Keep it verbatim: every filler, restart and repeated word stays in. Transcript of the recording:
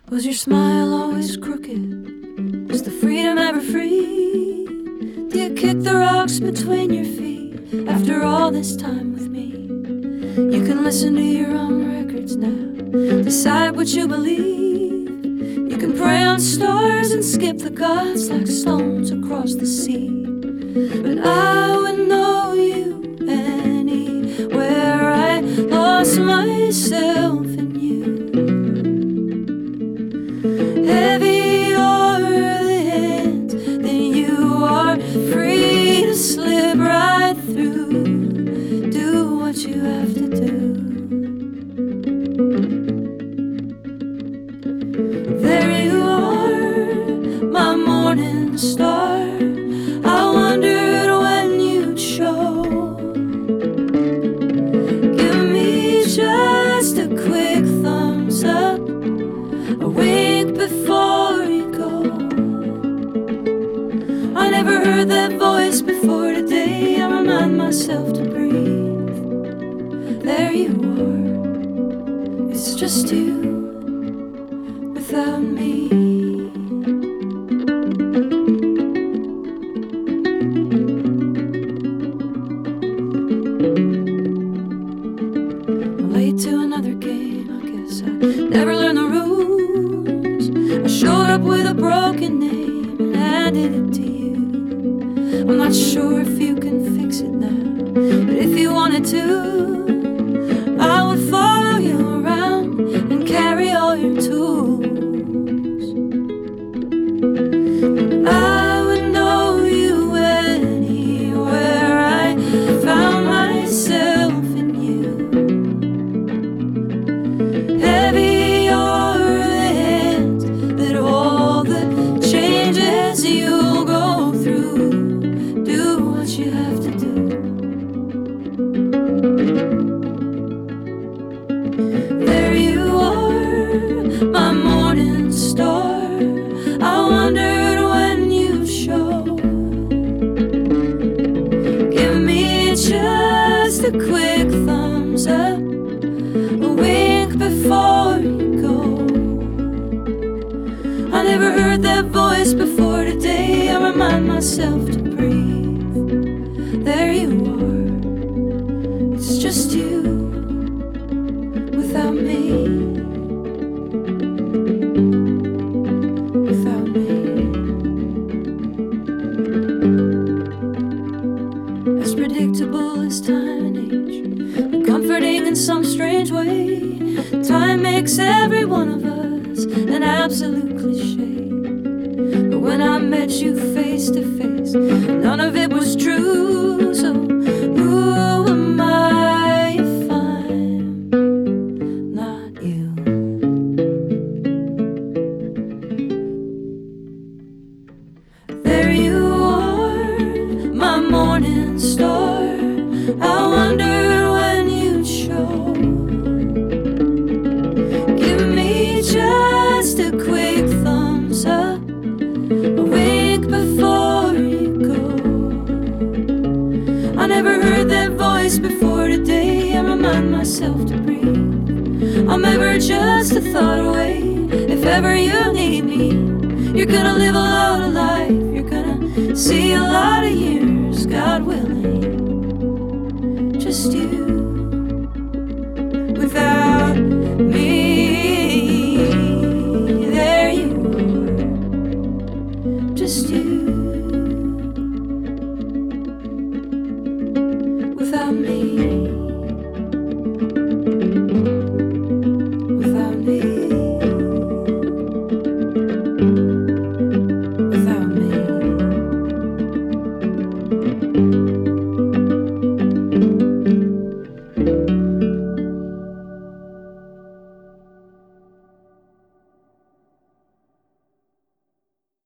Was your smile always crooked? Was the freedom ever free? Do you kick the rocks between your feet after all this time with me? You can listen to your own records now, decide what you believe. You can pray on stars and skip the gods like stones across the sea. But I would know you anywhere. I lost myself in you. Heavy are the hands, then you are free to slip right through. Do what you have to do. There you are, my morning star. I wondered when you'd show. Give me just a quick thumbs up, a wink before you go. I never heard that voice before today. I remind myself to breathe. There you are, it's just you without me. Late to another game, I guess I never learned the rules. I showed up with a broken name and handed it to you. I'm not sure if you can fix it now, but if you wanted to, I would follow you around and carry all your tools. I would know you anywhere. I found myself in you. Heavy are the hands that hold the changes you'll go through. Do what you have to do. There you are, my morning star. I wondered when you'd show. Give me just a quick thumbs up, a wink before you go. I never heard that voice before today. I remind myself to breathe. There you are, it's just you without me. Without me. As predictable as time and age, but comforting in some strange way. Time makes every one of us an absolute cliche. But when I met you face to face, none of it was true. So who am I if I'm not you? There you are, my morning star. I wondered when you'd show. Give me just a quick thumbs up, a wink before you go. I never heard that voice before today. I remind myself to breathe. I'm ever just a thought away. If ever you need me, you're gonna live a lot of life. You're gonna see a lot of years, God willing. Just you.